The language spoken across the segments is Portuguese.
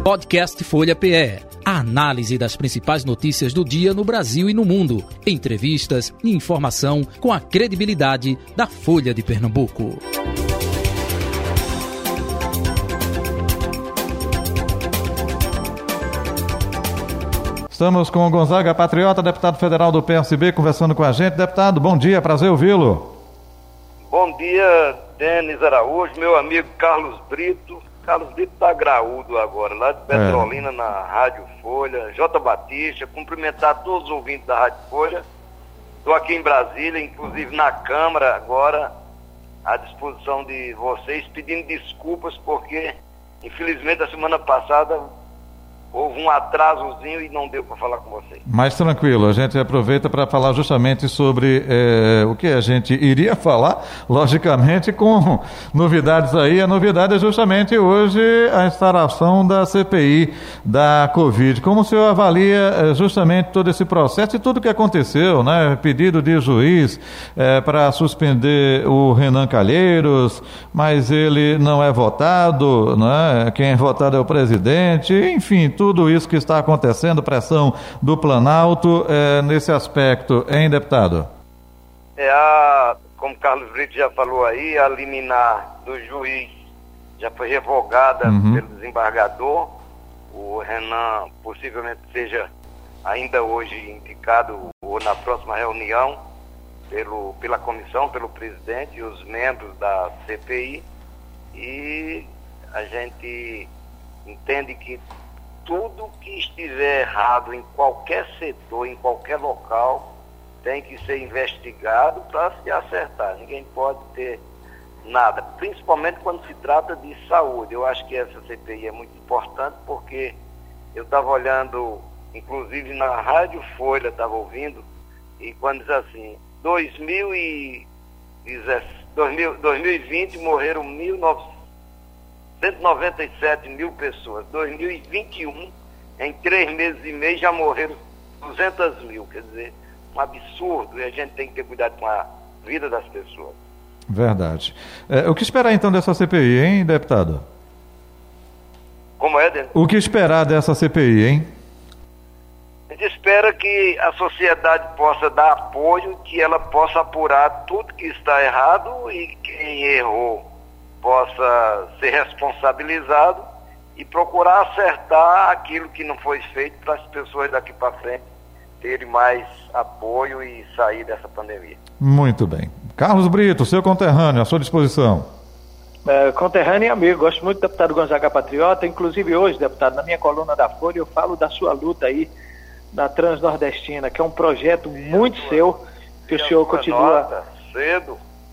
Podcast Folha PE. A análise das principais notícias do dia no Brasil e no mundo. Entrevistas e informação com a credibilidade da Folha de Pernambuco. Estamos com o Gonzaga Patriota, deputado federal do PSB, conversando com a gente. Deputado, bom dia, prazer ouvi-lo. Bom dia, Denis Araújo, meu amigo Carlos Brito. Carlos Brito está graúdo agora, lá de Petrolina, na Rádio Folha. J. Batista, cumprimentar todos os ouvintes da Rádio Folha. Estou aqui em Brasília, inclusive na Câmara agora, à disposição de vocês, pedindo desculpas porque, infelizmente, a semana passada houve um atrasozinho e não deu para falar com vocês. Mas tranquilo, a gente aproveita para falar justamente sobre o que a gente iria falar, logicamente com novidades aí. A novidade é justamente hoje a instalação da CPI da Covid. Como o senhor avalia justamente todo esse processo e tudo o que aconteceu, né? Pedido de juiz para suspender o Renan Calheiros, mas ele não é votado, né? Quem é votado é o presidente, enfim, tudo isso que está acontecendo, pressão do Planalto nesse aspecto, hein, deputado? Como Carlos Brito já falou aí, a liminar do juiz já foi revogada pelo desembargador. O Renan possivelmente seja ainda hoje indicado ou na próxima reunião pela comissão, pelo presidente e os membros da CPI. E a gente entende que tudo que estiver errado em qualquer setor, em qualquer local, tem que ser investigado para se acertar. Ninguém pode ter nada, principalmente quando se trata de saúde. Eu acho que essa CPI é muito importante porque eu estava olhando, inclusive na Rádio Folha, estava ouvindo, e quando diz assim, 2020 morreram 197 mil pessoas. 2021, em 3 meses e meio, já morreram 200 mil. Quer dizer, um absurdo, e a gente tem que ter cuidado com a vida das pessoas. Verdade. O que esperar então dessa CPI, hein, deputado? Como é, Denis? O que esperar dessa CPI, hein? A gente espera que a sociedade possa dar apoio, que ela possa apurar tudo que está errado e quem errou possa ser responsabilizado e procurar acertar aquilo que não foi feito para as pessoas daqui para frente terem mais apoio e sair dessa pandemia. Muito bem. Carlos Brito, seu conterrâneo, à sua disposição. Conterrâneo e amigo, gosto muito do deputado Gonzaga Patriota, inclusive hoje, deputado, na minha coluna da Folha eu falo da sua luta aí na Transnordestina, que é um projeto muito seu, que o senhor continua... Cedo.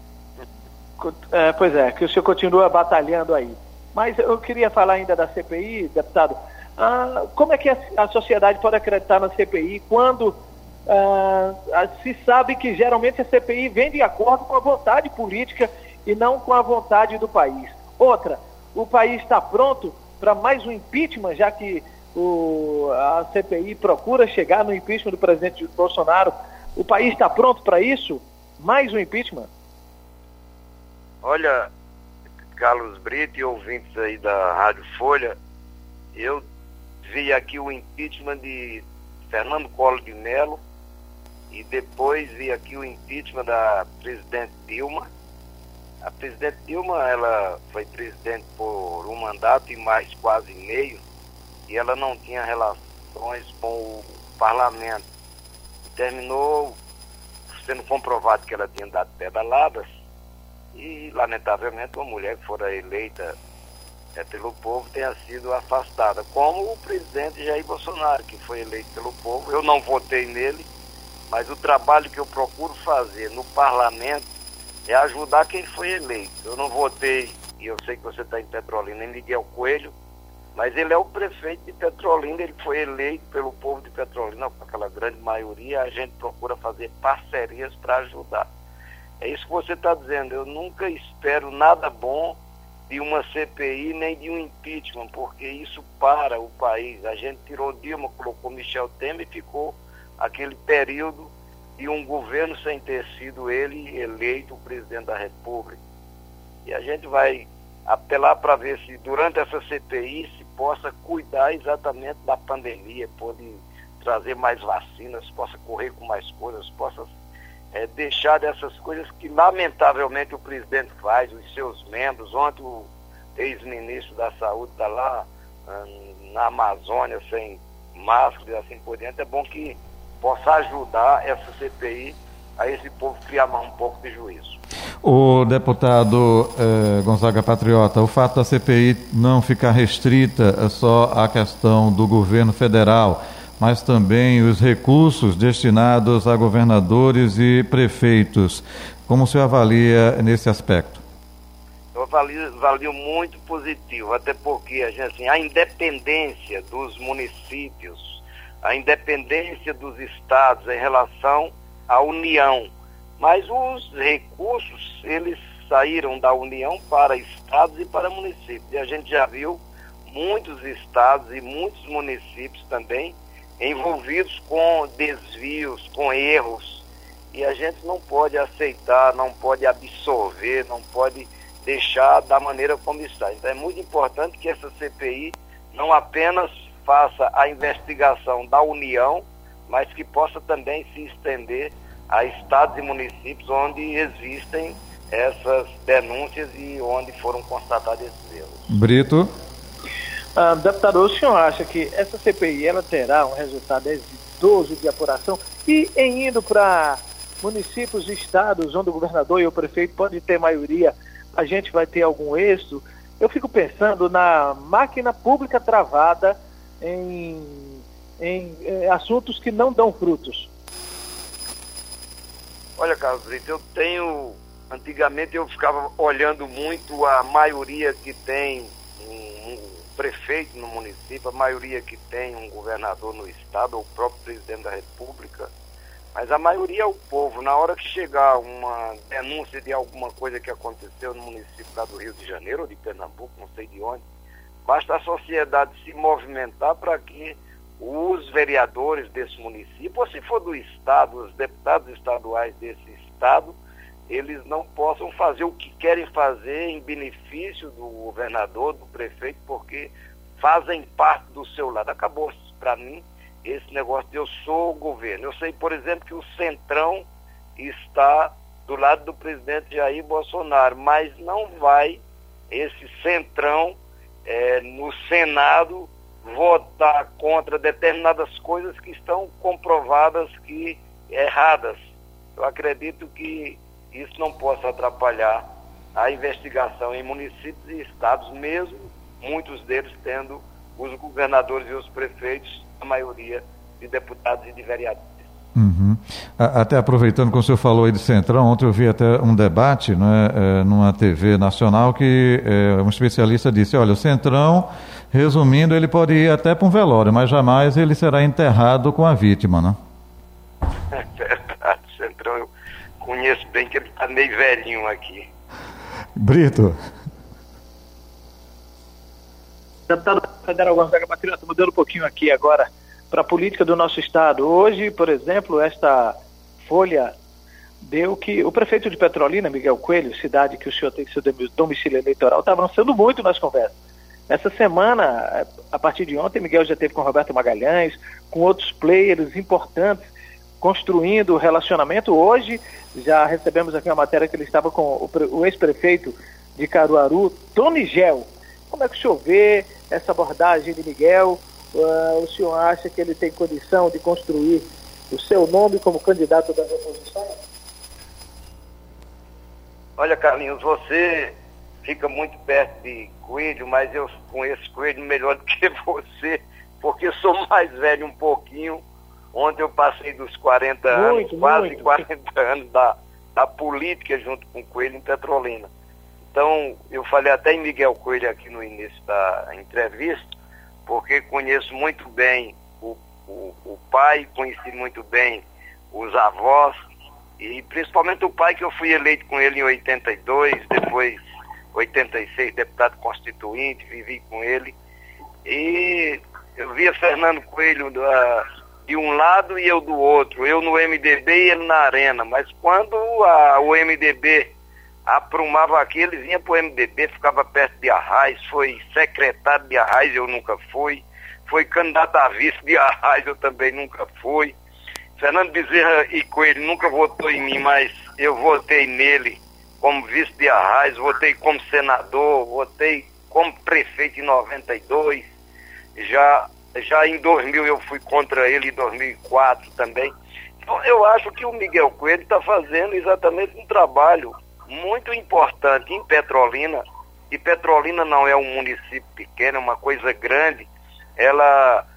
Que o senhor continua batalhando aí. Mas eu queria falar ainda da CPI, deputado. Como é que a sociedade pode acreditar na CPI quando se sabe que geralmente a CPI vem de acordo com a vontade política e não com a vontade do país? Outra, o país está pronto para mais um impeachment, já que a CPI procura chegar no impeachment do presidente Bolsonaro. O país está pronto para isso? Mais um impeachment? Olha, Carlos Brito e ouvintes aí da Rádio Folha, eu vi aqui o impeachment de Fernando Collor de Mello e depois vi aqui o impeachment da presidente Dilma. A presidente Dilma, ela foi presidente por um mandato e mais quase meio, e ela não tinha relações com o parlamento. Terminou sendo comprovado que ela tinha dado pedaladas e, lamentavelmente, uma mulher que fora eleita pelo povo tenha sido afastada, como o presidente Jair Bolsonaro, que foi eleito pelo povo. Eu não votei nele, mas o trabalho que eu procuro fazer no parlamento é ajudar quem foi eleito. Eu não votei, e eu sei que você está em Petrolina, em Miguel Coelho, mas ele é o prefeito de Petrolina, ele foi eleito pelo povo de Petrolina, com aquela grande maioria. A gente procura fazer parcerias para ajudar. É isso que você está dizendo. Eu nunca espero nada bom de uma CPI nem de um impeachment, porque isso para o país. A gente tirou Dilma, colocou Michel Temer e ficou aquele período de um governo sem ter sido ele eleito o presidente da República. E a gente vai apelar para ver se durante essa CPI se possa cuidar exatamente da pandemia, pode trazer mais vacinas, possa correr com mais coisas, possa deixar dessas coisas que lamentavelmente o presidente faz, os seus membros. Ontem o ex-ministro da Saúde está lá na Amazônia sem máscara e assim por diante. É bom que possa ajudar essa CPI a esse povo criar um pouco de juízo. O deputado Gonzaga Patriota, o fato da CPI não ficar restrita só à questão do governo federal, mas também os recursos destinados a governadores e prefeitos, como o senhor avalia nesse aspecto? Eu avalio muito positivo, até porque a independência dos municípios, a independência dos estados em relação à União, mas os recursos, eles saíram da União para estados e para municípios, e a gente já viu muitos estados e muitos municípios também envolvidos com desvios, com erros, e a gente não pode aceitar, não pode absorver, não pode deixar da maneira como está. Então é muito importante que essa CPI não apenas faça a investigação da União, mas que possa também se estender a estados e municípios onde existem essas denúncias e onde foram constatados esses erros. Brito. Deputado, o senhor acha que essa CPI ela terá um resultado exitoso de apuração e em indo para municípios e estados onde o governador e o prefeito podem ter maioria, a gente vai ter algum êxito? Eu fico pensando na máquina pública travada em assuntos que não dão frutos. Olha, Carlos Brito, antigamente eu ficava olhando muito a maioria que tem um prefeito no município, a maioria que tem um governador no estado, ou o próprio presidente da República, mas a maioria é o povo. Na hora que chegar uma denúncia de alguma coisa que aconteceu no município lá do Rio de Janeiro, ou de Pernambuco, não sei de onde, basta a sociedade se movimentar para que os vereadores desse município, ou se for do estado, os deputados estaduais desse estado, eles não possam fazer o que querem fazer em benefício do governador, do prefeito, porque fazem parte do seu lado. Acabou para mim esse negócio de eu sou o governo. Eu sei, por exemplo, que o Centrão está do lado do presidente Jair Bolsonaro, mas não vai esse Centrão no Senado votar contra determinadas coisas que estão comprovadas que erradas. Eu acredito que isso não possa atrapalhar a investigação em municípios e estados, mesmo muitos deles tendo os governadores e os prefeitos, a maioria de deputados e de vereadores. Uhum. Até aproveitando que o senhor falou aí de Centrão, ontem eu vi até um debate numa TV nacional que um especialista disse, olha, o Centrão, resumindo, ele pode ir até para um velório, mas jamais ele será enterrado com a vítima, né? É verdade, Centrão, eu conheço bem que ele está meio velhinho aqui. Brito. Deputado Federal Gonzaga Patriota, mudando um pouquinho aqui agora para a política do nosso estado. Hoje, por exemplo, esta Folha deu que o prefeito de Petrolina, Miguel Coelho, cidade que o senhor tem seu domicílio eleitoral, está avançando muito nas conversas. Essa semana, a partir de ontem, Miguel já esteve com Roberto Magalhães, com outros players importantes, construindo relacionamento. Hoje, já recebemos aqui uma matéria que ele estava com o ex-prefeito de Caruaru, Tony Gel. Como é que o senhor vê essa abordagem de Miguel? O senhor acha que ele tem condição de construir o seu nome como candidato da oposição? Olha, Carlinhos, você fica muito perto de Coelho, mas eu conheço Coelho melhor do que você, porque eu sou mais velho um pouquinho. Ontem eu passei dos 40 anos, quase 40 anos da política junto com Coelho em Petrolina. Então, eu falei até em Miguel Coelho aqui no início da entrevista, porque conheço muito bem o pai, conheci muito bem os avós, e principalmente o pai, que eu fui eleito com ele em 82, depois 86, deputado constituinte, vivi com ele, e eu via Fernando Coelho de um lado e eu do outro, eu no MDB e ele na Arena, mas quando o MDB aprumava aqui, ele vinha pro MDB, ficava perto de Arraes, foi secretário de Arraes, eu nunca fui, foi candidato a vice de Arraes, eu também nunca fui. Fernando Bezerra e Coelho nunca votou em mim, mas eu votei nele como vice de Arraes, votei como senador, votei como prefeito em 92, já em 2000 eu fui contra ele, em 2004 também. Então eu acho que o Miguel Coelho está fazendo exatamente um trabalho muito importante em Petrolina, e Petrolina não é um município pequeno, é uma coisa grande, ela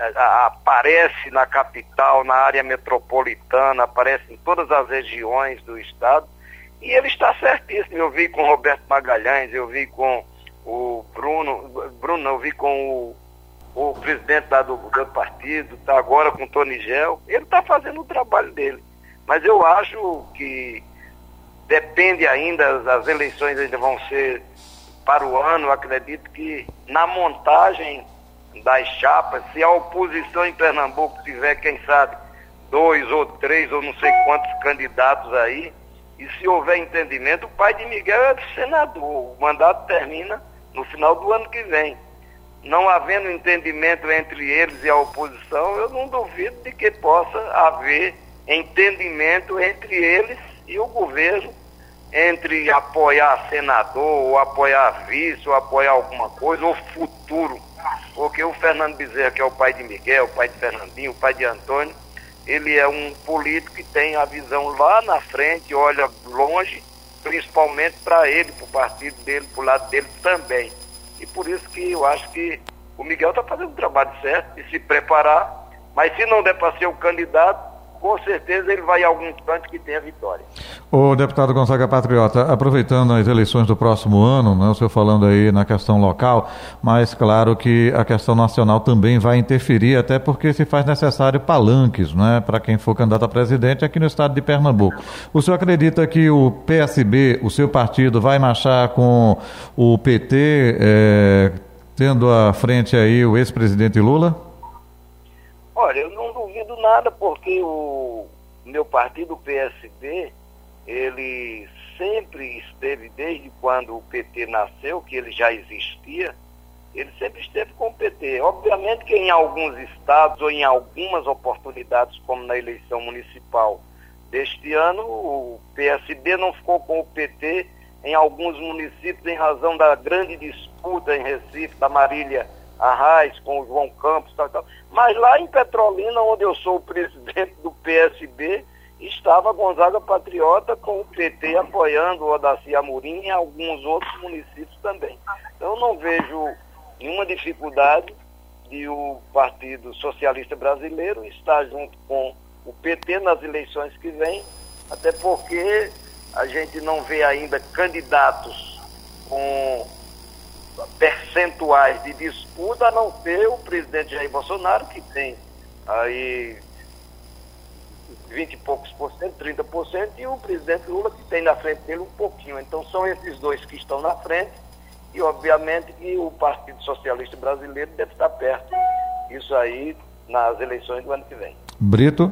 aparece na capital, na área metropolitana, aparece em todas as regiões do estado, e ele está certíssimo. Eu vi com o Roberto Magalhães, eu vi com o Bruno, eu vi com o presidente do partido, está agora com o Tony Gel, ele está fazendo o trabalho dele, mas eu acho que depende ainda, as eleições ainda vão ser para o ano. Eu acredito que na montagem das chapas, se a oposição em Pernambuco tiver, quem sabe, 2 ou 3 ou não sei quantos candidatos aí, e se houver entendimento, o pai de Miguel é senador, o mandato termina no final do ano que vem. Não havendo entendimento entre eles e a oposição, eu não duvido de que possa haver entendimento entre eles e o governo, entre apoiar senador, ou apoiar vice, ou apoiar alguma coisa, ou futuro. Porque o Fernando Bezerra, que é o pai de Miguel, o pai de Fernandinho, o pai de Antônio, ele é um político que tem a visão lá na frente, olha longe, principalmente para ele, para o partido dele, para o lado dele também. E por isso que eu acho que o Miguel está fazendo o trabalho certo de se preparar, mas se não der para ser o candidato, com certeza ele vai a algum canto que tenha vitória. O deputado Gonzaga Patriota, aproveitando as eleições do próximo ano, né, o senhor falando aí na questão local, mas claro que a questão nacional também vai interferir, até porque se faz necessário palanques, né, para quem for candidato a presidente aqui no estado de Pernambuco. O senhor acredita que o PSB, o seu partido, vai marchar com o PT, tendo à frente aí o ex-presidente Lula? Olha, eu não duvido nada, porque o meu partido, o PSB, ele sempre esteve, desde quando o PT nasceu, que ele já existia, ele sempre esteve com o PT. Obviamente que em alguns estados ou em algumas oportunidades, como na eleição municipal deste ano, o PSB não ficou com o PT em alguns municípios em razão da grande disputa em Recife, da Marília Arraes com o João Campos, tal. Mas lá em Petrolina, onde eu sou o presidente do PSB, estava Gonzaga Patriota com o PT apoiando o Odaci Amorim e alguns outros municípios também. Então eu não vejo nenhuma dificuldade de o Partido Socialista Brasileiro estar junto com o PT nas eleições que vêm, até porque a gente não vê ainda candidatos com percentuais de disputa, a não ser o presidente Jair Bolsonaro, que tem aí 20 e poucos por cento, 30%, e o presidente Lula, que tem na frente dele um pouquinho. Então são esses dois que estão na frente, e obviamente que o Partido Socialista Brasileiro deve estar perto. Isso aí nas eleições do ano que vem. Brito?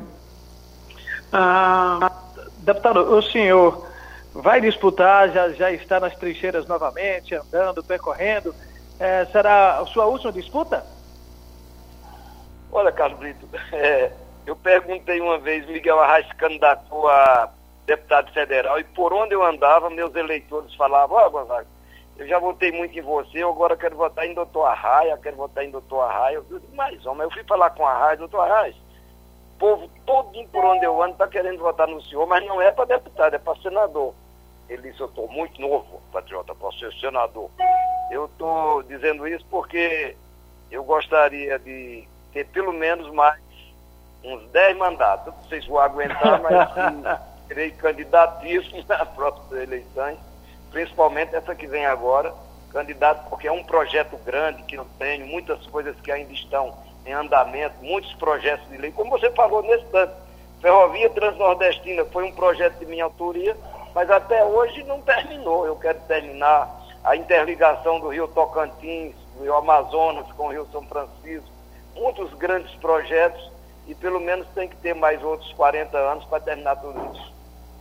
Deputado, o senhor vai disputar, já está nas trincheiras novamente, andando, percorrendo. Será a sua última disputa? Olha, Carlos Brito, eu perguntei uma vez, Miguel Arraes se candidatou a deputado federal, e por onde eu andava, meus eleitores falavam: ó, Gonzaga, eu já votei muito em você, eu agora quero votar em doutor Arraia, Eu disse: mas homem, eu fui falar com Arraia, doutor Arraia, o povo todinho por onde eu ando está querendo votar no senhor, mas não é para deputado, é para senador. Ele disse: eu estou muito novo, patriota, para ser senador. Eu estou dizendo isso porque eu gostaria de ter pelo menos mais uns 10 mandatos. Não sei se vou aguentar, mas serei candidatíssimo nas próximas eleições, principalmente essa que vem agora, candidato porque é um projeto grande que eu tenho, muitas coisas que ainda estão em andamento, muitos projetos de lei, como você falou nesse tanto. Ferrovia Transnordestina foi um projeto de minha autoria, mas até hoje não terminou. Eu quero terminar a interligação do Rio Tocantins, do Rio Amazonas com o Rio São Francisco, muitos grandes projetos, e pelo menos tem que ter mais outros 40 anos para terminar tudo isso.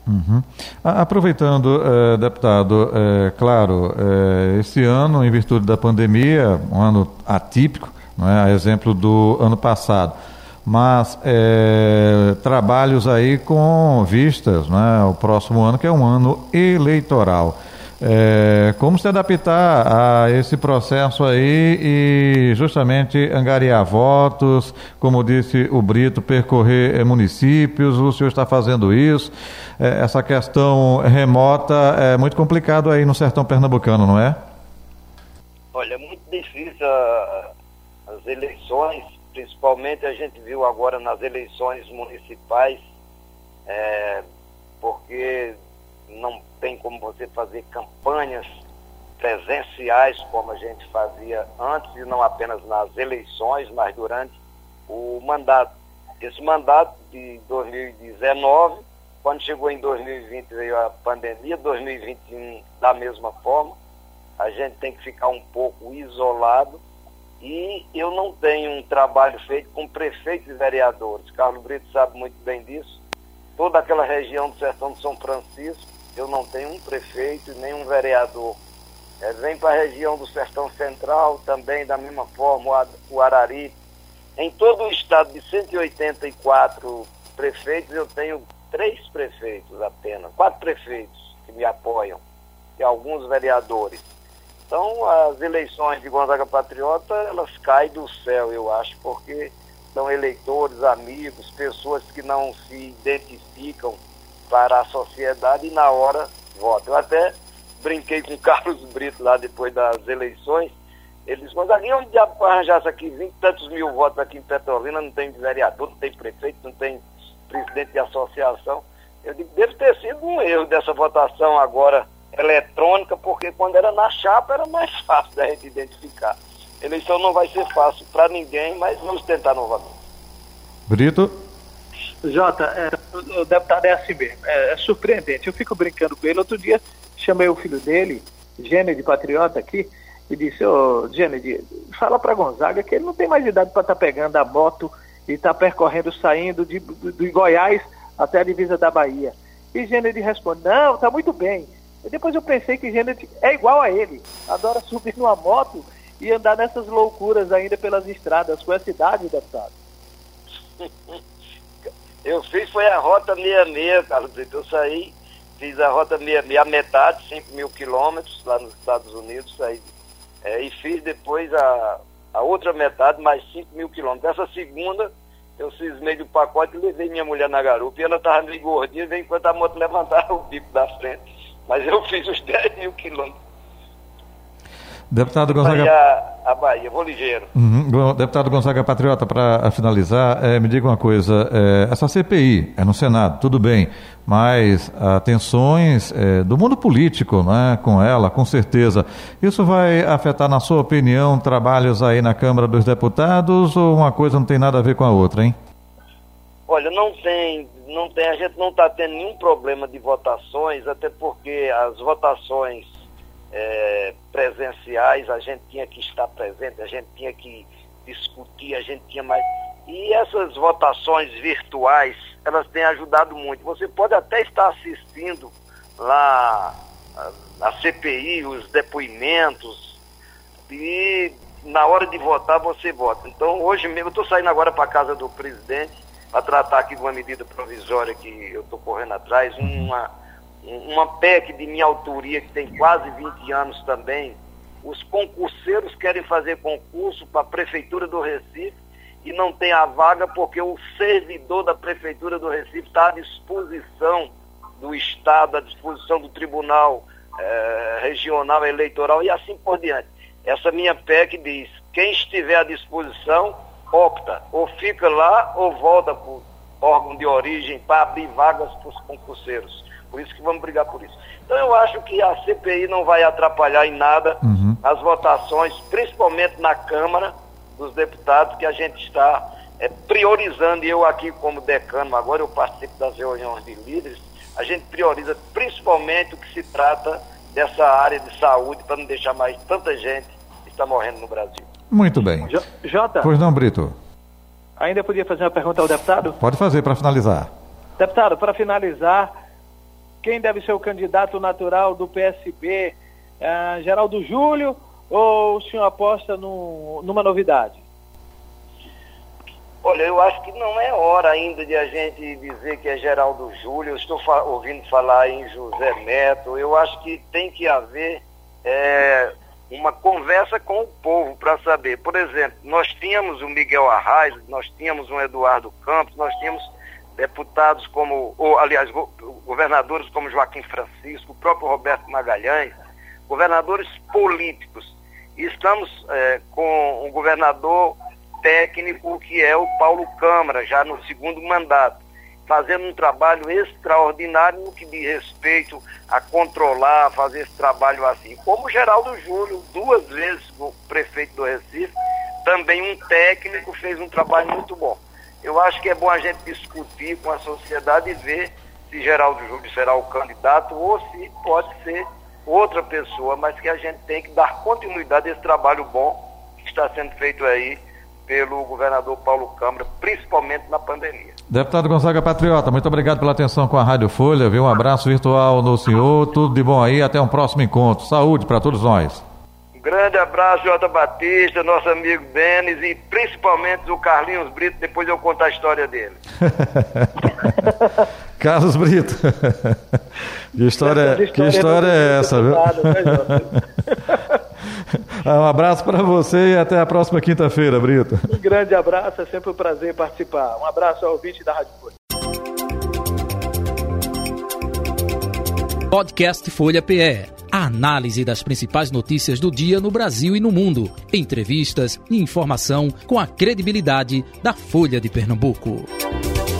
Uhum. Aproveitando, deputado, claro, esse ano, em virtude da pandemia, um ano atípico, não é? A exemplo do ano passado, mas trabalhos aí com vistas, não é? O próximo ano, que é um ano eleitoral. Como se adaptar a esse processo aí e justamente angariar votos, como disse o Brito, percorrer municípios, o senhor está fazendo isso. Essa questão remota é muito complicado aí no sertão pernambucano, não é? Olha, é muito difícil as eleições, principalmente a gente viu agora nas eleições municipais, porque não tem como você fazer campanhas presenciais como a gente fazia antes, e não apenas nas eleições, mas durante o mandato. Esse mandato de 2019, quando chegou em 2020 veio a pandemia, 2021 da mesma forma, a gente tem que ficar um pouco isolado, e eu não tenho um trabalho feito com prefeitos e vereadores. Carlos Brito sabe muito bem disso. Toda aquela região do sertão de São Francisco, eu não tenho um prefeito e nem um vereador. Vem para a região do Sertão Central, também da mesma forma, o Arari. Em todo o estado de 184 prefeitos, eu tenho 3 prefeitos apenas, 4 prefeitos que me apoiam, e alguns vereadores. Então, as eleições de Gonzaga Patriota, elas caem do céu, eu acho, porque são eleitores, amigos, pessoas que não se identificam para a sociedade e na hora votam. Eu até brinquei com o Carlos Brito lá depois das eleições. Ele disse: Gonzaguinha, onde arranjasse aqui 20 e tantos mil votos aqui em Petrolina, não tem vereador, não tem prefeito, não tem presidente de associação. Eu digo, deve ter sido um erro dessa votação agora eletrônica, porque quando era na chapa era mais fácil da gente identificar. A eleição não vai ser fácil para ninguém, mas vamos tentar novamente. Brito? Jota, o deputado é assim mesmo, é surpreendente. Eu fico brincando com ele. Outro dia chamei o filho dele, Gênede Patriota, aqui, e disse: ô Gênede, fala para Gonzaga que ele não tem mais idade para estar pegando a moto e estar percorrendo, saindo de Goiás até a divisa da Bahia. E Gênede responde: não, tá muito bem. E depois eu pensei que Gênede é igual a ele, adora subir numa moto e andar nessas loucuras ainda pelas estradas com essa idade, deputado. Eu fiz foi a Rota 66, Carlos Brito. Eu saí, fiz a Rota 66, a metade, 5 mil quilômetros lá nos Estados Unidos, saí, e fiz depois a outra metade, mais 5 mil quilômetros. Essa segunda, eu cismei do pacote e levei minha mulher na garupa, e ela estava meio gordinha, veio enquanto a moto levantava o bico da frente. Mas eu fiz os 10 mil quilômetros. Deputado Gonzaga... A Bahia, vou ligeiro. Deputado Gonzaga Patriota, para finalizar, me diga uma coisa, essa CPI é no Senado, tudo bem, mas tensões do mundo político, né, com ela, com certeza, isso vai afetar, na sua opinião, trabalhos aí na Câmara dos Deputados, ou uma coisa não tem nada a ver com a outra, hein? Olha, não tem, a gente não está tendo nenhum problema de votações, até porque as votações presenciais, a gente tinha que estar presente, a gente tinha que discutir, a gente tinha mais... E essas votações virtuais, elas têm ajudado muito. Você pode até estar assistindo lá a CPI, os depoimentos, e na hora de votar você vota. Então, hoje mesmo, eu estou saindo agora para a casa do presidente para tratar aqui de uma medida provisória que eu estou correndo atrás, uma PEC de minha autoria, que tem quase 20 anos também. Os concurseiros querem fazer concurso para a Prefeitura do Recife e não tem a vaga porque o servidor da Prefeitura do Recife está à disposição do Estado, à disposição do Tribunal Regional Eleitoral e assim por diante. Essa minha PEC diz: quem estiver à disposição, opta, ou fica lá ou volta para o órgão de origem para abrir vagas para os concurseiros. Por isso que vamos brigar por isso. Então eu acho que a CPI não vai atrapalhar em nada as votações, principalmente na Câmara dos Deputados, que a gente está priorizando, e eu aqui como decano, agora eu participo das reuniões de líderes, a gente prioriza principalmente o que se trata dessa área de saúde, para não deixar mais tanta gente que está morrendo no Brasil. Muito bem. Jota? Pois não, Brito? Ainda podia fazer uma pergunta ao deputado? Pode fazer para finalizar. Deputado, para finalizar, quem deve ser o candidato natural do PSB, Geraldo Júlio, ou o senhor aposta numa novidade? Olha, eu acho que não é hora ainda de a gente dizer que é Geraldo Júlio. Eu estou ouvindo falar em José Neto. Eu acho que tem que haver uma conversa com o povo para saber. Por exemplo, nós tínhamos o Miguel Arraes, nós tínhamos o Eduardo Campos, nós tínhamos deputados governadores como Joaquim Francisco, o próprio Roberto Magalhães, governadores políticos. E estamos com um governador técnico que é o Paulo Câmara, já no segundo mandato, fazendo um trabalho extraordinário no que diz respeito a controlar, fazer esse trabalho assim. Como o Geraldo Júlio, 2 vezes o prefeito do Recife, também um técnico, fez um trabalho muito bom. Eu acho que é bom a gente discutir com a sociedade e ver se Geraldo Júlio será o candidato ou se pode ser outra pessoa, mas que a gente tem que dar continuidade a esse trabalho bom que está sendo feito aí pelo governador Paulo Câmara, principalmente na pandemia. Deputado Gonzaga Patriota, muito obrigado pela atenção com a Rádio Folha, viu? Um abraço virtual no senhor, tudo de bom aí, até um próximo encontro. Saúde para todos nós. Um grande abraço, Jota Batista, nosso amigo Denis e principalmente o Carlinhos Brito, depois eu conto a história dele. Carlos Brito, que história é essa, viu? Um abraço para você e até a próxima quinta-feira, Brito. Um grande abraço, é sempre um prazer participar. Um abraço ao ouvinte da Rádio Folha. Podcast Folha PE. A análise das principais notícias do dia no Brasil e no mundo. Entrevistas e informação com a credibilidade da Folha de Pernambuco.